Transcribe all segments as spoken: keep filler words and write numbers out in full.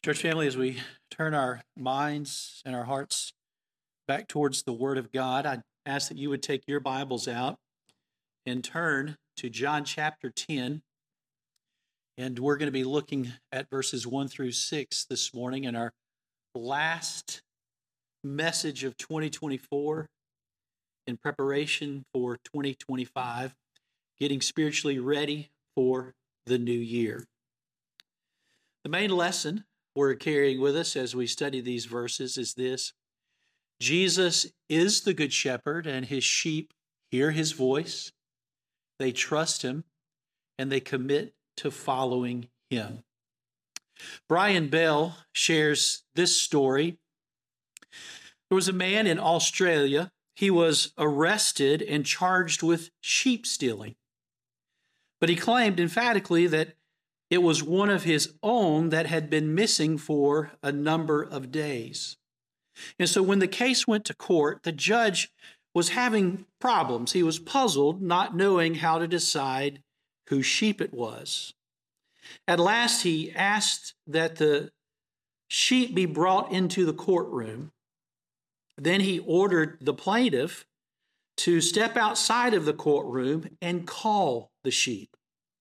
Church family, as we turn our minds and our hearts back towards the Word of God, I ask that you would take your Bibles out and turn to John chapter ten. And we're going to be looking at verses one through six this morning in our last message of twenty twenty-four in preparation for twenty twenty-five, getting spiritually ready for the new year. The main lesson we're carrying with us as we study these verses is this: Jesus is the good shepherd, and his sheep hear his voice. They trust him, and they commit to following him. Brian Bell shares this story. There was a man in Australia. He was arrested and charged with sheep stealing. But he claimed emphatically that it was one of his own that had been missing for a number of days. And so when the case went to court, the judge was having problems. He was puzzled, not knowing how to decide whose sheep it was. At last, he asked that the sheep be brought into the courtroom. Then he ordered the plaintiff to step outside of the courtroom and call the sheep.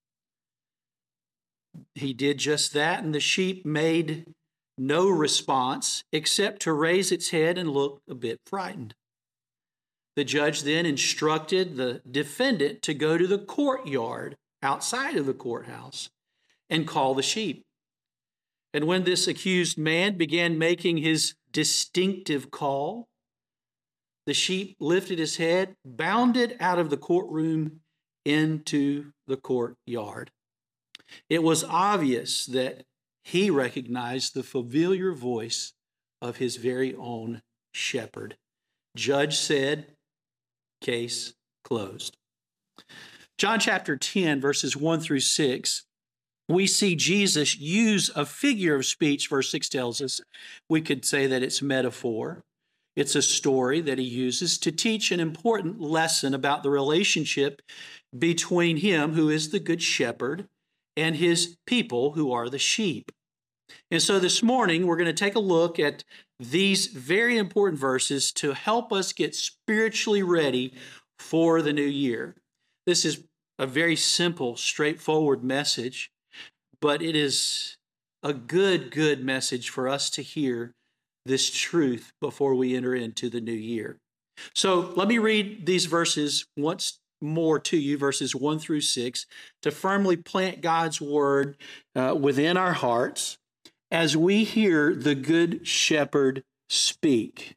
He did just that, and the sheep made no response except to raise its head and look a bit frightened. The judge then instructed the defendant to go to the courtyard outside of the courthouse and call the sheep. And when this accused man began making his distinctive call, the sheep lifted his head, bounded out of the courtroom into the courtyard. It was obvious that he recognized the familiar voice of his very own shepherd. Judge said, case closed. John chapter ten, verses one through six, we see Jesus use a figure of speech. Verse six tells us we could say that it's metaphor. It's a story that he uses to teach an important lesson about the relationship between him, who is the good shepherd, and his people, who are the sheep. And so this morning, we're going to take a look at these very important verses to help us get spiritually ready for the new year. This is a very simple, straightforward message, but it is a good, good message for us to hear this truth before we enter into the new year. So let me read these verses once more to you, verses one through six, to firmly plant God's word uh, within our hearts as we hear the good shepherd speak.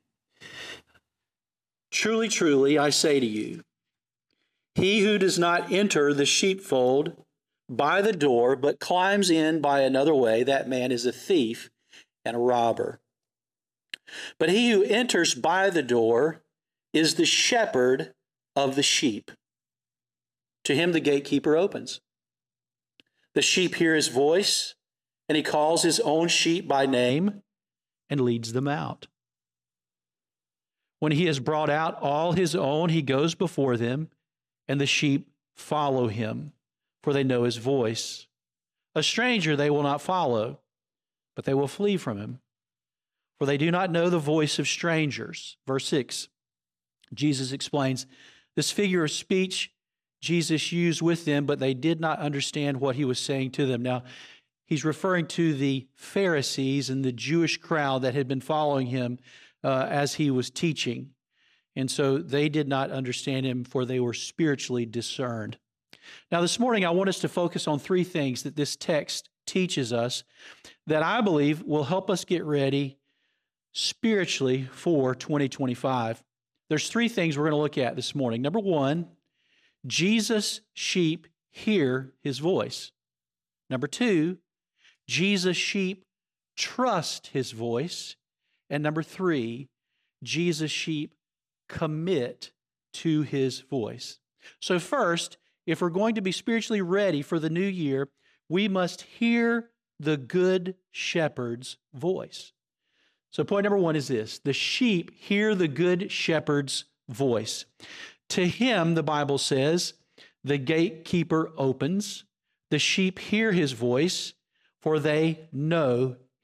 Truly, truly, I say to you, he who does not enter the sheepfold by the door, but climbs in by another way, that man is a thief and a robber. But he who enters by the door is the shepherd of the sheep. To him the gatekeeper opens. The sheep hear his voice, and he calls his own sheep by name and leads them out. When he has brought out all his own, he goes before them, and the sheep follow him, for they know his voice. A stranger they will not follow, but they will flee from him, for they do not know the voice of strangers. Verse six, Jesus explains this figure of speech Jesus used with them, but they did not understand what he was saying to them. Now, he's referring to the Pharisees and the Jewish crowd that had been following him uh, as he was teaching. And so they did not understand him, for they were spiritually discerned. Now, this morning, I want us to focus on three things that this text teaches us that I believe will help us get ready spiritually for twenty twenty-five. There's three things we're going to look at this morning. Number one, Jesus' sheep hear his voice. Number two, Jesus' sheep trust his voice. And number three, Jesus' sheep commit to his voice. So first, if we're going to be spiritually ready for the new year, we must hear the good shepherd's voice. So point number one is this: the sheep hear the good shepherd's voice. To him, the Bible says, the gatekeeper opens. The sheep hear his voice, for they know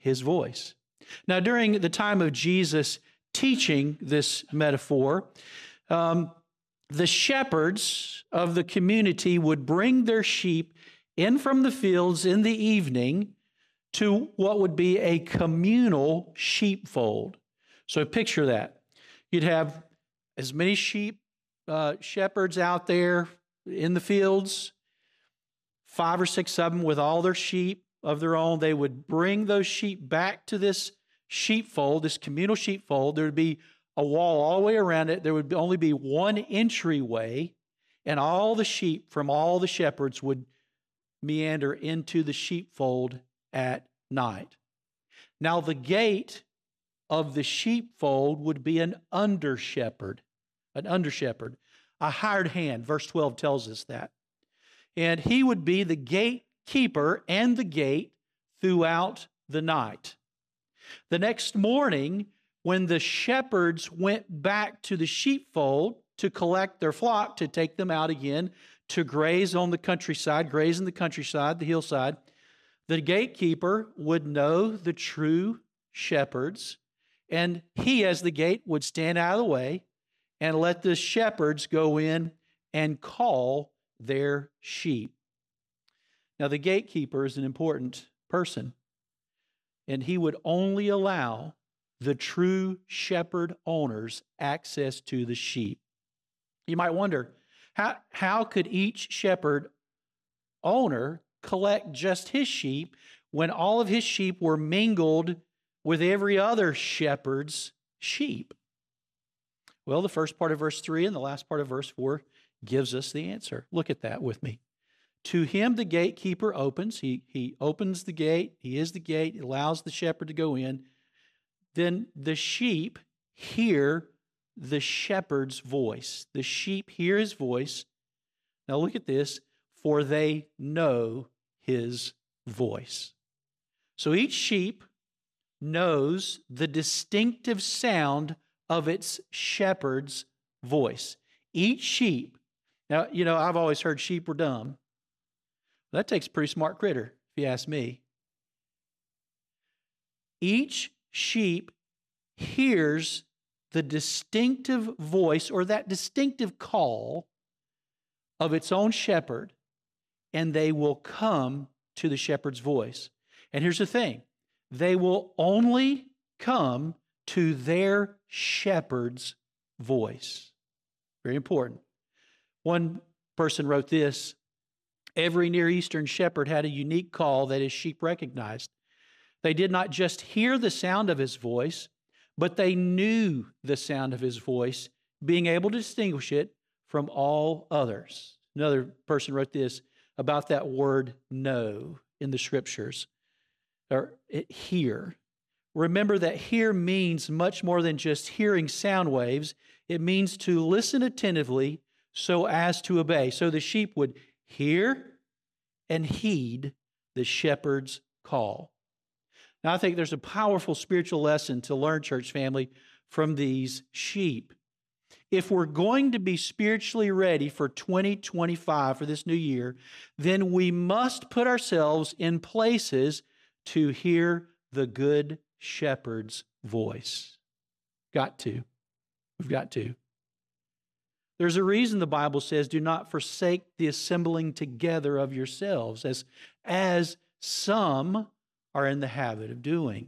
his voice. Now, during the time of Jesus teaching this metaphor, um, the shepherds of the community would bring their sheep in from the fields in the evening to what would be a communal sheepfold. So picture that. You'd have as many sheep uh, shepherds out there in the fields, five or six of them with all their sheep of their own. They would bring those sheep back to this sheepfold, this communal sheepfold. There would be a wall all the way around it. There would only be one entryway, and all the sheep from all the shepherds would meander into the sheepfold at night. Now, the gate of the sheepfold would be an under shepherd, an under shepherd, a hired hand. Verse twelve tells us that. And he would be the gatekeeper and the gate throughout the night. The next morning, when the shepherds went back to the sheepfold to collect their flock, to take them out again, to graze on the countryside, graze in the countryside, the hillside, the gatekeeper would know the true shepherds, and he, as the gate, would stand out of the way and let the shepherds go in and call their sheep. Now, the gatekeeper is an important person, and he would only allow the true shepherd owners access to the sheep. You might wonder, how, how could each shepherd owner collect just his sheep when all of his sheep were mingled with every other shepherd's sheep? Well, the first part of verse three and the last part of verse four gives us the answer. Look at that with me. To him the gatekeeper opens. He, he opens the gate. He is the gate. He allows the shepherd to go in. Then the sheep hear the shepherd's voice. The sheep hear his voice. Now look at this. For they know his voice. So each sheep knows the distinctive sound of its shepherd's voice. Each sheep. Now, you know, I've always heard sheep were dumb. That takes a pretty smart critter, if you ask me. Each sheep hears the distinctive voice or that distinctive call of its own shepherd, and they will come to the shepherd's voice. And here's the thing. They will only come to their shepherd's voice. Very important. One person wrote this: every Near Eastern shepherd had a unique call that his sheep recognized. They did not just hear the sound of his voice, but they knew the sound of his voice, being able to distinguish it from all others. Another person wrote this about that word know in the scriptures, or hear. Remember that hear means much more than just hearing sound waves. It means to listen attentively so as to obey. So the sheep would hear and heed the shepherd's call. Now, I think there's a powerful spiritual lesson to learn, church family, from these sheep. If we're going to be spiritually ready for twenty twenty-five, for this new year, then we must put ourselves in places to hear the good shepherd's voice. Got to. We've got to. There's a reason the Bible says, do not forsake the assembling together of yourselves, as, as some are in the habit of doing.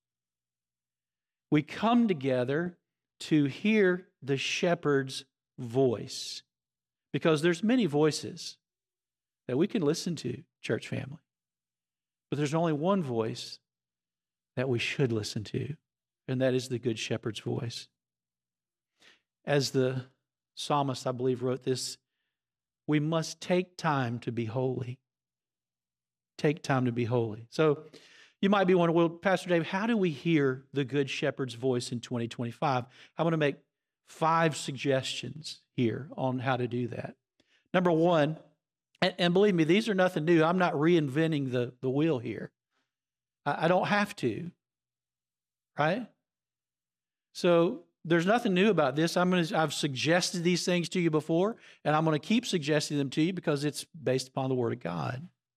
We come together to hear the shepherd's voice, because there's many voices that we can listen to, church family. But there's only one voice that we should listen to, and that is the good shepherd's voice. As the psalmist, I believe, wrote this, we must take time to be holy. Take time to be holy. So you might be wondering, well, Pastor Dave, how do we hear the good shepherd's voice in twenty twenty-five? I want to make five suggestions here on how to do that. Number one, and, and believe me, these are nothing new. I'm not reinventing the, the wheel here. I, I don't have to, right? So there's nothing new about this. I'm going to, I've suggested these things to you before, and I'm going to keep suggesting them to you because it's based upon the Word of God.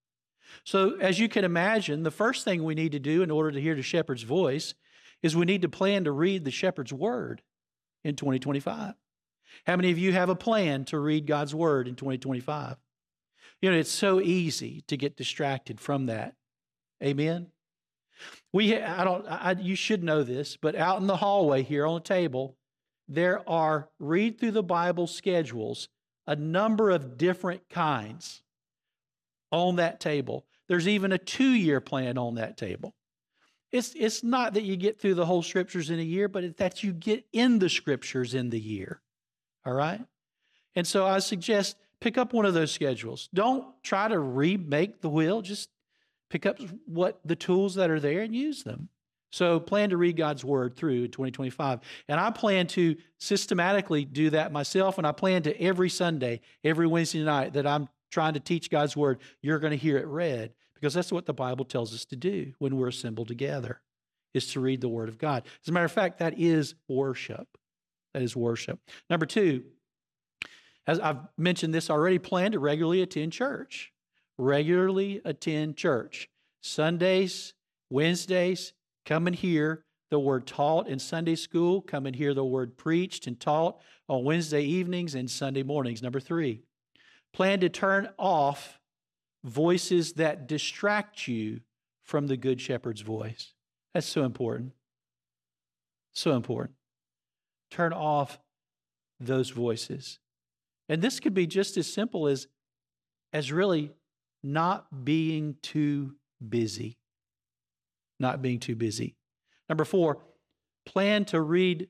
So as you can imagine, the first thing we need to do in order to hear the shepherd's voice is we need to plan to read the shepherd's word in twenty twenty-five. How many of you have a plan to read God's word in twenty twenty-five? You know, it's so easy to get distracted from that. Amen? We, I don't, I, you should know this, but out in the hallway here on the table, there are read through the Bible schedules, a number of different kinds on that table. There's even a two-year plan on that table. It's, it's not that you get through the whole scriptures in a year, but it's that you get in the scriptures in the year. All right? And so I suggest pick up one of those schedules. Don't try to remake the wheel. Just pick up what the tools that are there and use them. So plan to read God's word through in twenty twenty-five. And I plan to systematically do that myself, and I plan to every Sunday, every Wednesday night that I'm trying to teach God's word, you're going to hear it read, because that's what the Bible tells us to do when we're assembled together, is to read the word of God. As a matter of fact, that is worship. That is worship. Number two, as I've mentioned this already, plan to regularly attend church. Regularly attend church. Sundays, Wednesdays, come and hear the word taught in Sunday school. Come and hear the word preached and taught on Wednesday evenings and Sunday mornings. Number three, plan to turn off voices that distract you from the Good Shepherd's voice. That's so important. So important. Turn off those voices. And this could be just as simple as, as really not being too busy. Not being too busy. Number four, plan to read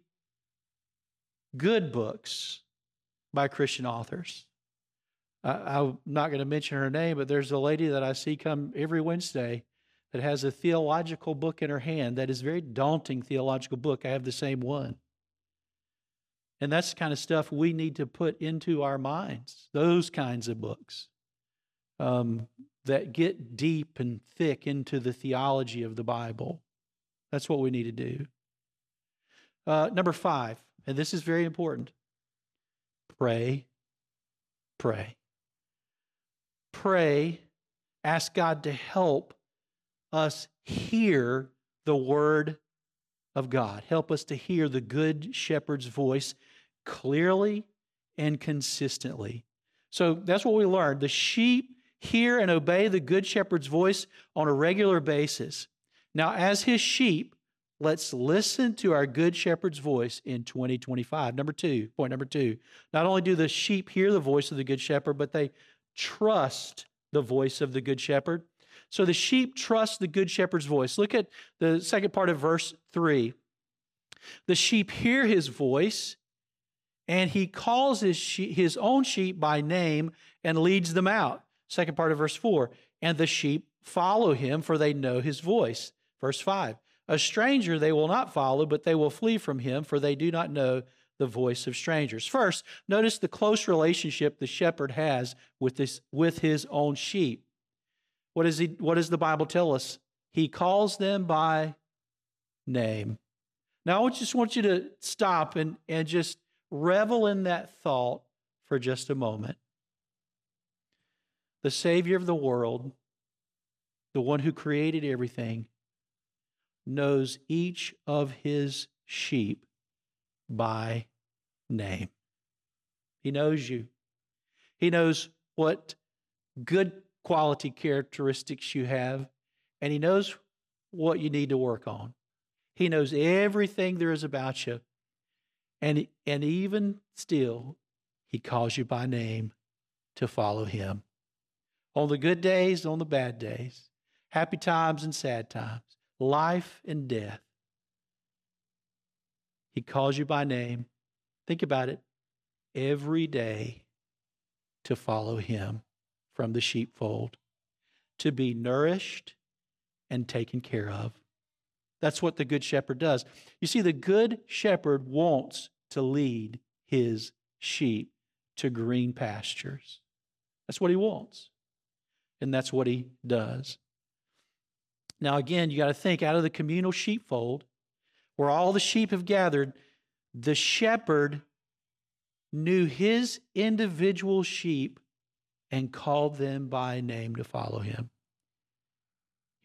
good books by Christian authors. I, I'm not going to mention her name, but there's a lady that I see come every Wednesday that has a theological book in her hand that is a very daunting theological book. I have the same one. And that's the kind of stuff we need to put into our minds, those kinds of books um, that get deep and thick into the theology of the Bible. That's what we need to do. Uh, number five, and this is very important, pray, pray. Pray, ask God to help us hear the word of God. Help us to hear the Good Shepherd's voice clearly and consistently. So that's what we learned. The sheep hear and obey the Good Shepherd's voice on a regular basis. Now, as his sheep, let's listen to our Good Shepherd's voice in twenty twenty-five. Number two, point number two, not only do the sheep hear the voice of the Good Shepherd, but they trust the voice of the Good Shepherd. So the sheep trust the Good Shepherd's voice. Look at the second part of verse three. The sheep hear his voice, and he calls his, sheep, his own sheep by name and leads them out. Second part of verse four. And the sheep follow him, for they know his voice. Verse five. A stranger they will not follow, but they will flee from him, for they do not know the voice of strangers. First, notice the close relationship the shepherd has with, this, with his own sheep. What, is he, what does the Bible tell us? He calls them by name. Now, I just want you to stop and, and just revel in that thought for just a moment. The Savior of the world, the one who created everything, knows each of his sheep by name. He knows you. He knows what good quality characteristics you have, and he knows what you need to work on. He knows everything there is about you, and, and even still, he calls you by name to follow him. On the good days, on the bad days, happy times and sad times, life and death. He calls you by name. Think about it. Every day to follow him from the sheepfold, to be nourished and taken care of. That's what the Good Shepherd does. You see, the Good Shepherd wants to lead his sheep to green pastures. That's what he wants. And that's what he does. Now, again, you got to think, out of the communal sheepfold, where all the sheep have gathered, the shepherd knew his individual sheep and called them by name to follow him.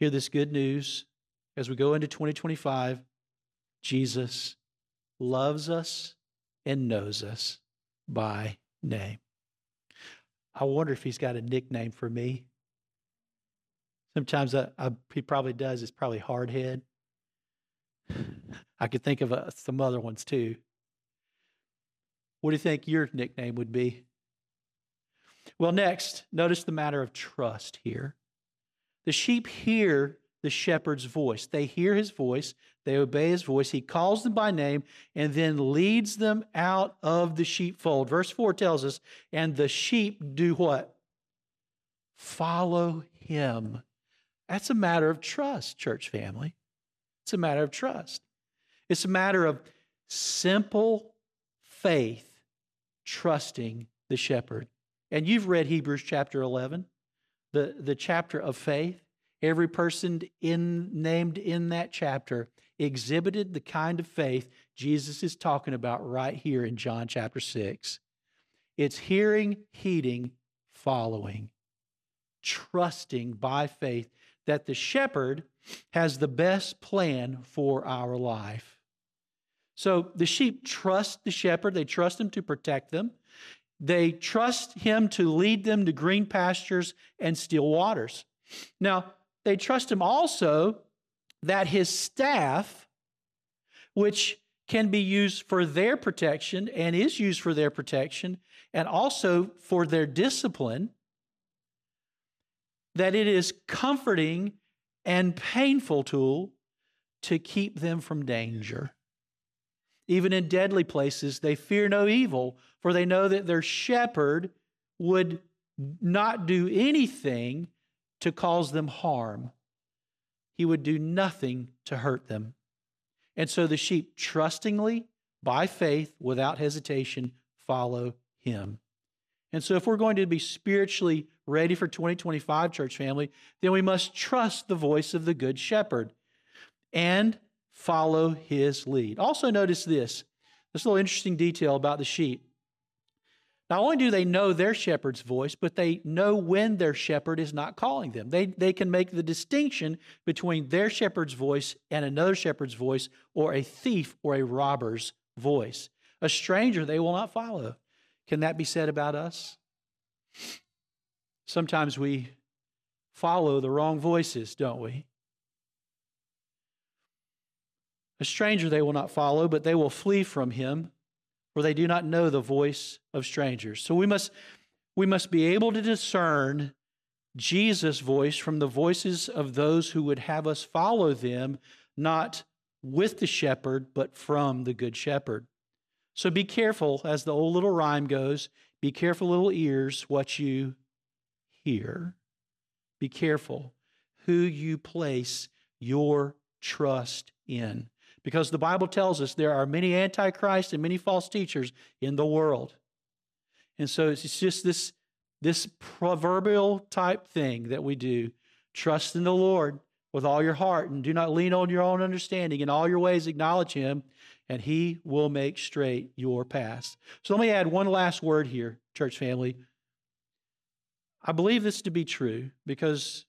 hear this good news as we go into twenty twenty-five. Jesus loves us and knows us by name. I wonder if he's got a nickname for me. Sometimes I, I, he probably does. It's probably Hardhead. I could think of uh, some other ones too. What do you think your nickname would be? Well, next, notice the matter of trust here. The sheep hear the shepherd's voice. They hear his voice. They obey his voice. He calls them by name and then leads them out of the sheepfold. Verse four tells us, and the sheep do what? Follow him. That's a matter of trust, church family. It's a matter of trust. It's a matter of simple faith, trusting the shepherd. And you've read Hebrews chapter eleven, the, the chapter of faith. Every person in, named in that chapter exhibited the kind of faith Jesus is talking about right here in John chapter six. It's hearing, heeding, following, trusting by faith that the shepherd has the best plan for our life. So the sheep trust the shepherd. They trust him to protect them. They trust him to lead them to green pastures and still waters. Now, they trust him also that his staff, which can be used for their protection and is used for their protection and also for their discipline, that it is comforting and painful tool to keep them from danger. Even in deadly places, they fear no evil, for they know that their shepherd would not do anything to cause them harm. He would do nothing to hurt them. And so the sheep trustingly, by faith, without hesitation, follow him. And so if we're going to be spiritually ready for twenty twenty-five, church family, then we must trust the voice of the Good Shepherd and follow his lead. Also notice this, this little interesting detail about the sheep. Not only do they know their shepherd's voice, but they know when their shepherd is not calling them. They, they can make the distinction between their shepherd's voice and another shepherd's voice, or a thief or a robber's voice. A stranger they will not follow. Can that be said about us? Sometimes we follow the wrong voices, don't we? A stranger they will not follow, but they will flee from him, for they do not know the voice of strangers. So we must, we must be able to discern Jesus' voice from the voices of those who would have us follow them, not with the shepherd, but from the Good Shepherd. So be careful, as the old little rhyme goes, be careful, little ears, what you hear. Be careful who you place your trust in. Because the Bible tells us there are many antichrists and many false teachers in the world. And so it's just this, this proverbial type thing that we do. Trust in the Lord with all your heart and do not lean on your own understanding. In all your ways acknowledge him, and he will make straight your paths. So let me add one last word here, church family. I believe this to be true because,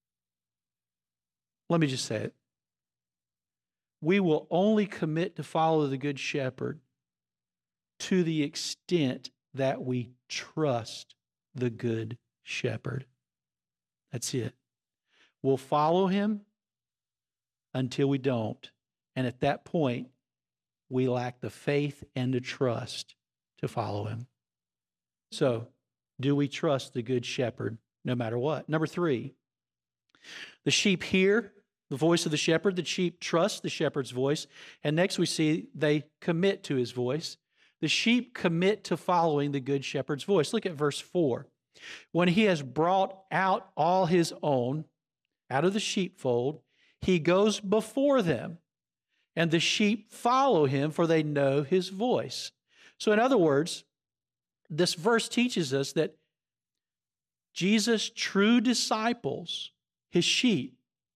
let me just say it. We will only commit to follow the Good Shepherd to the extent that we trust the Good Shepherd. That's it. We'll follow him until we don't. And at that point, we lack the faith and the trust to follow him. So, do we trust the Good Shepherd no matter what? Number three, the sheep hear the voice of the shepherd. The sheep trust the shepherd's voice. And next we see they commit to his voice. The sheep commit to following the Good Shepherd's voice. Look at verse four. When he has brought out all his own out of the sheepfold, he goes before them, and the sheep follow him, for they know his voice. So in other words, this verse teaches us that Jesus' true disciples, his sheep,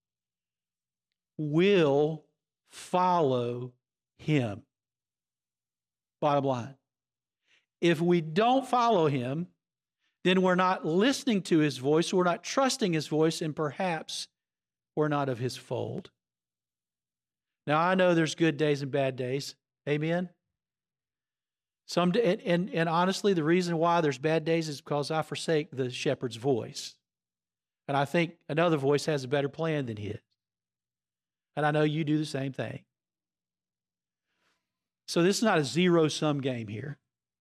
will follow him. Bottom line. If we don't follow him, then we're not listening to his voice, we're not trusting his voice, and perhaps or not of his fold. Now, I know there's good days and bad days. Amen? Some, and, and, and honestly, the reason why there's bad days is because I forsake the shepherd's voice. And I think another voice has a better plan than his. And I know you do the same thing. So this is not a zero-sum game here.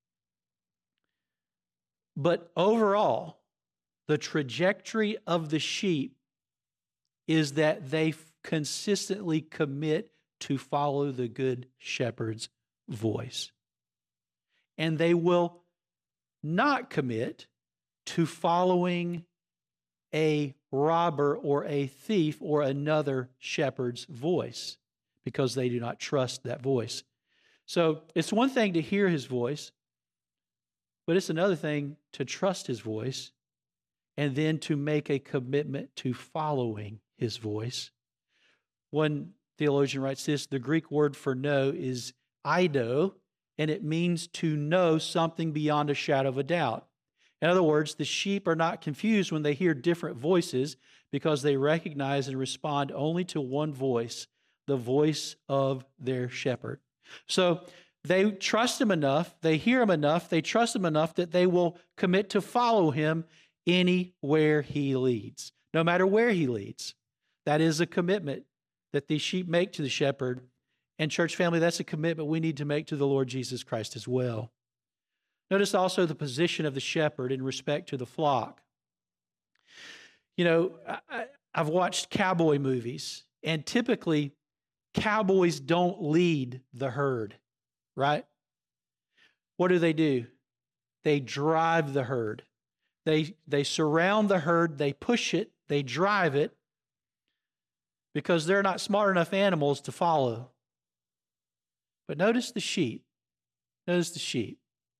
But overall, the trajectory of the sheep is that they consistently commit to follow the good shepherd's voice. And they will not commit to following a robber or a thief or another shepherd's voice because they do not trust that voice. So it's one thing to hear his voice, but it's another thing to trust his voice and then to make a commitment to following his voice. One theologian writes this: the Greek word for know is eido, and it means to know something beyond a shadow of a doubt. In other words, the sheep are not confused when they hear different voices because they recognize and respond only to one voice, the voice of their shepherd. So they trust him enough, they hear him enough, they trust him enough that they will commit to follow him anywhere he leads, no matter where he leads. That is a commitment that these sheep make to the shepherd. And church family, that's a commitment we need to make to the Lord Jesus Christ as well. Notice also the position of the shepherd in respect to the flock. You know, I, I've watched cowboy movies, and typically cowboys don't lead the herd, right? What do they do? They drive the herd. They, they surround the herd, they push it, they drive it, because they're not smart enough animals to follow. But notice the sheep. Notice the sheep.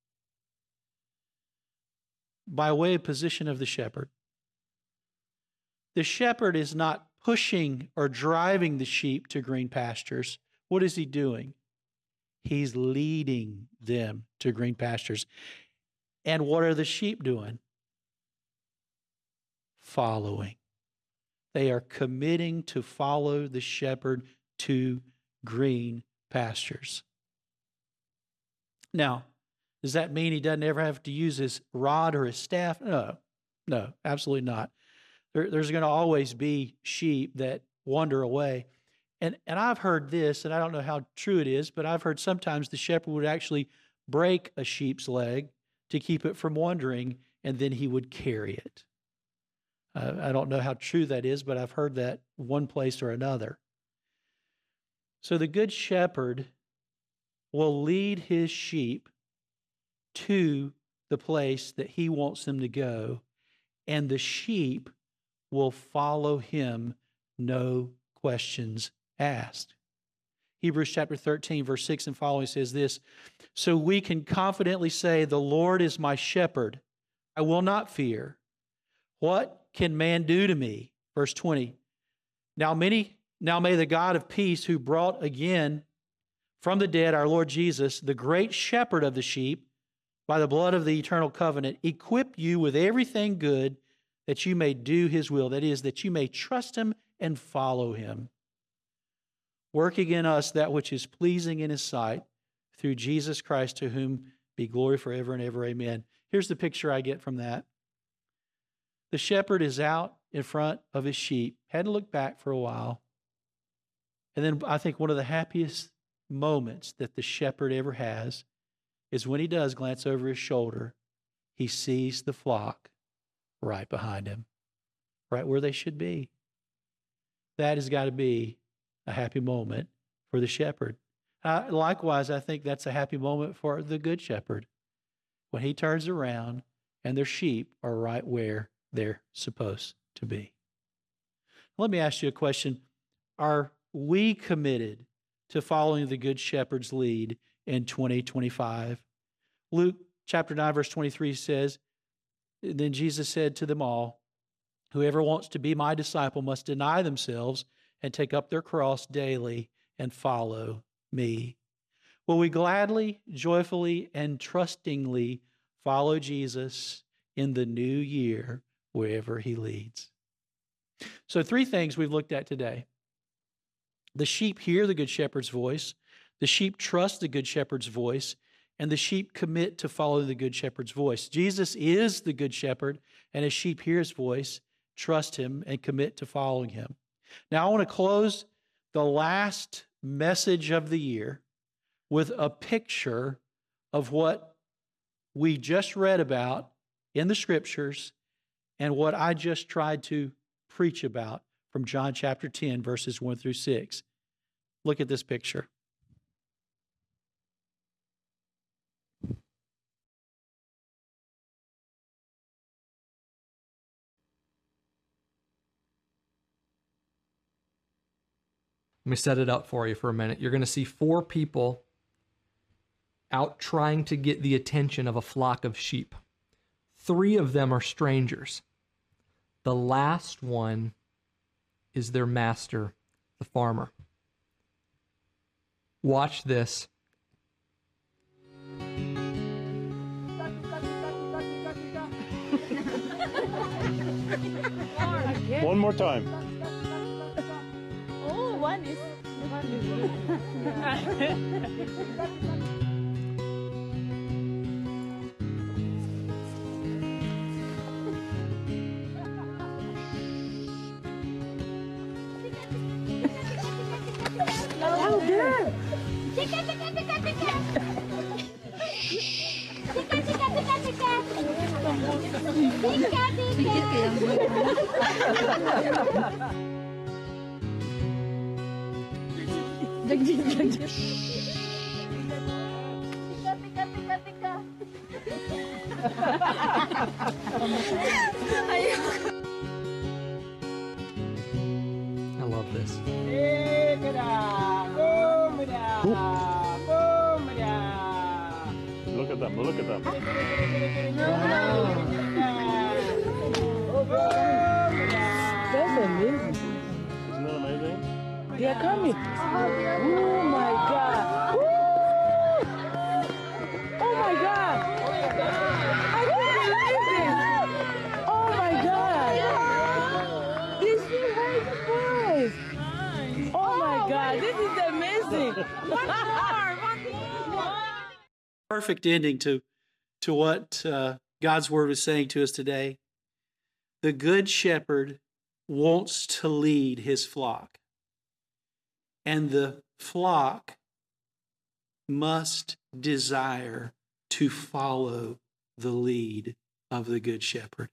By way of position of the shepherd. The shepherd is not pushing or driving the sheep to green pastures. What is he doing? He's leading them to green pastures. And what are the sheep doing? Following. They are committing to follow the shepherd to green pastures. Now, does that mean he doesn't ever have to use his rod or his staff? No, no, absolutely not. There, there's going to always be sheep that wander away. And, and I've heard this, and I don't know how true it is, but I've heard sometimes the shepherd would actually break a sheep's leg to keep it from wandering, and then he would carry it. Uh, I don't know how true that is, but I've heard that one place or another. So the good shepherd will lead his sheep to the place that he wants them to go, and the sheep will follow him, no questions asked. Hebrews chapter thirteen, verse six and following says this: so we can confidently say, the Lord is my shepherd, I will not fear. What can man do to me? Verse twenty. Now many, now may the God of peace, who brought again from the dead our Lord Jesus, the great shepherd of the sheep, by the blood of the eternal covenant, equip you with everything good that you may do his will. That is, that you may trust him and follow him. Working in us that which is pleasing in his sight, through Jesus Christ, to whom be glory forever and ever. Amen. Here's the picture I get from that. The shepherd is out in front of his sheep, hadn't looked back for a while. And then I think one of the happiest moments that the shepherd ever has is when he does glance over his shoulder, he sees the flock right behind him, right where they should be. That has got to be a happy moment for the shepherd. Uh, likewise, I think that's a happy moment for the good shepherd when he turns around and their sheep are right where they're supposed to be. Let me ask you a question. Are we committed to following the good shepherd's lead in twenty twenty-five? Luke chapter nine, verse twenty-three says, then Jesus said to them all, whoever wants to be my disciple must deny themselves and take up their cross daily and follow me. Will we gladly, joyfully, and trustingly follow Jesus in the new year wherever he leads? So three things we've looked at today. The sheep hear the good shepherd's voice, the sheep trust the good shepherd's voice, and the sheep commit to follow the good shepherd's voice. Jesus is the good shepherd, and as sheep hear his voice, trust him and commit to following him. Now I want to close the last message of the year with a picture of what we just read about in the scriptures and what I just tried to preach about from John chapter ten, verses one through six. Look at this picture. Let me set it up for you for a minute. You're going to see four people out trying to get the attention of a flock of sheep. Three of them are strangers. The last one is their master, the farmer. Watch this. One more time. Oh, one is one Oh, good. Tika, tika, tika, tika. Tika, tika, tika, tika. Tika, tika. Tika, tika, tika, tika. I love this. Look at them, look at them. That's amazing. Isn't that amazing? They are coming. Oh my God. Woo! Oh my God. I can't believe this. Oh my God. This is very surprised. Oh my God. This is amazing. One more. One more. Perfect ending to, to what uh, God's word is saying to us today. The good shepherd wants to lead his flock, and the flock must desire to follow the lead of the good shepherd.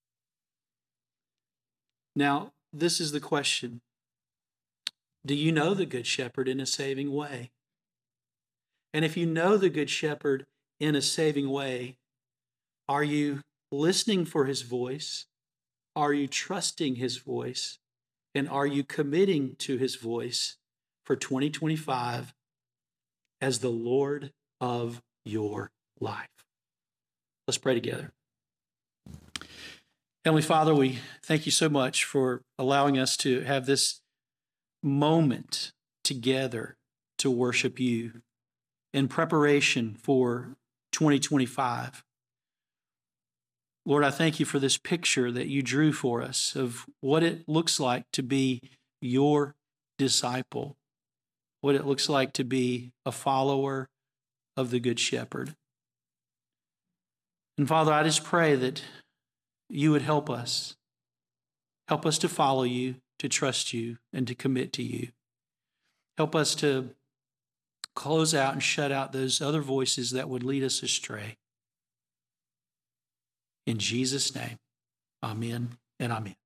Now, this is the question. Do you know the good shepherd in a saving way? And if you know the good shepherd in a saving way, are you listening for his voice? Are you trusting his voice? And are you committing to his voice for twenty twenty-five as the Lord of your life? Let's pray together. Heavenly Father, we thank you so much for allowing us to have this moment together to worship you in preparation for twenty twenty-five. Lord, I thank you for this picture that you drew for us of what it looks like to be your disciple, what it looks like to be a follower of the Good Shepherd. And Father, I just pray that you would help us. Help us to follow you, to trust you, and to commit to you. Help us to close out and shut out those other voices that would lead us astray. In Jesus' name, amen and amen.